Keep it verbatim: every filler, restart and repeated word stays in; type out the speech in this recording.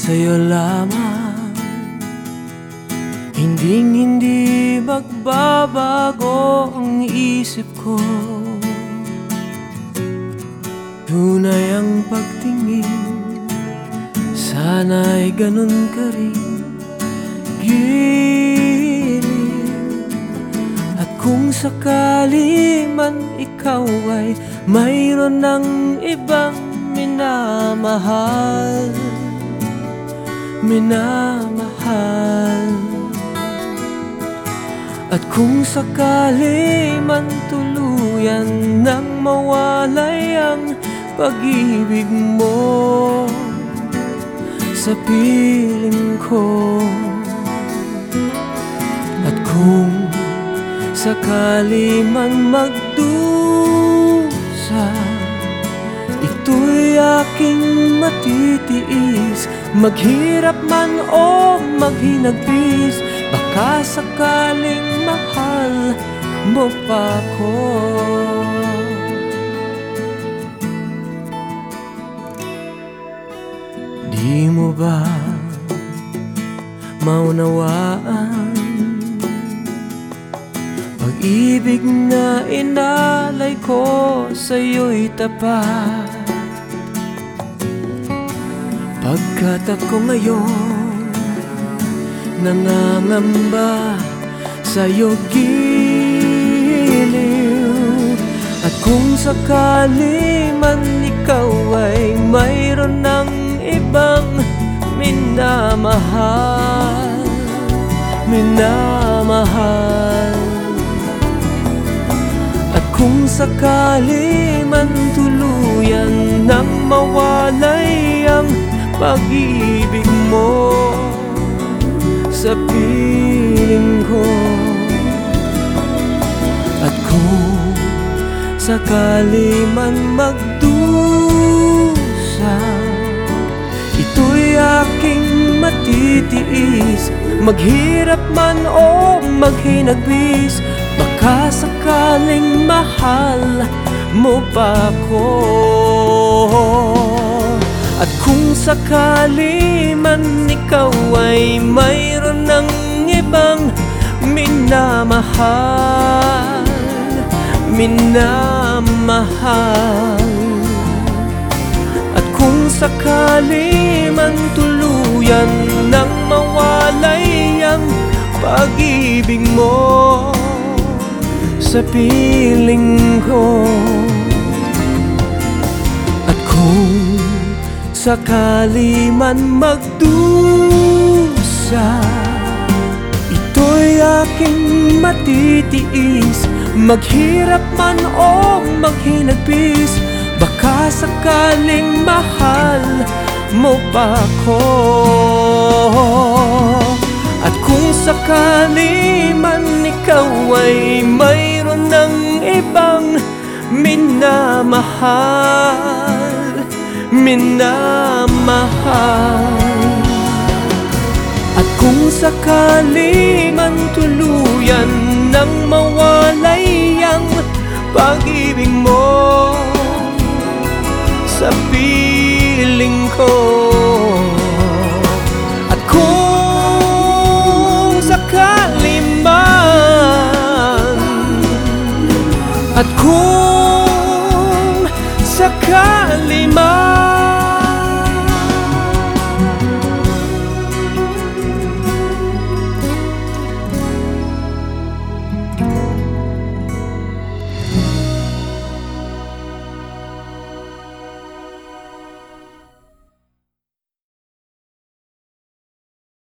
sa'yo lamang, hinding hindi magbabago ang isip ko. Tunay ang pagtingin, sana'y ganun ka rin, giliw. At kung sakali man ikaw ay mayroon ng ibang minamahal, minamahal. At kung sakali man tuluyan nang mawalay ang pag-ibig mo sa piling ko, at kung sakali man magdusa, ito'y aking matitiis, maghirap man o maghinagpis, baka sakaling mahal mo pa ko. Di mo ba maunawaan pag-ibig na inalay ko sa'yo'y tapat? Pagkat ako ngayon nangangamba sa'yo, giliw. At kung sakali man ikaw ay mayroon ng ibang minamahal, minamahal. At kung sakali man tuluyan nang mawalay ang pag-ibig mo sa piling ko, at kung sakali man magdusa, ito'y aking matitiis, maghirap man o maghinagpis, baka sakaling mahal mo pa ko. At kung sakali man ikaw ay mayroon ng ibang minamahal, minamahal. At kung sakali man tuluyan nang mawalay ang pag-ibig mo sa piling ko, at kung sakali man magdusa, ito'y aking matitiis, maghirap man o maghinagpis, baka sakaling mahal mo pa ko. At kung sakali man ikaw ay mayroon ng ibang minamahal, minamahal. At kung sakali man tuluyan nang mawalay ang pag-ibig mo sa piling ko, at kung sakali man, at kung sakali man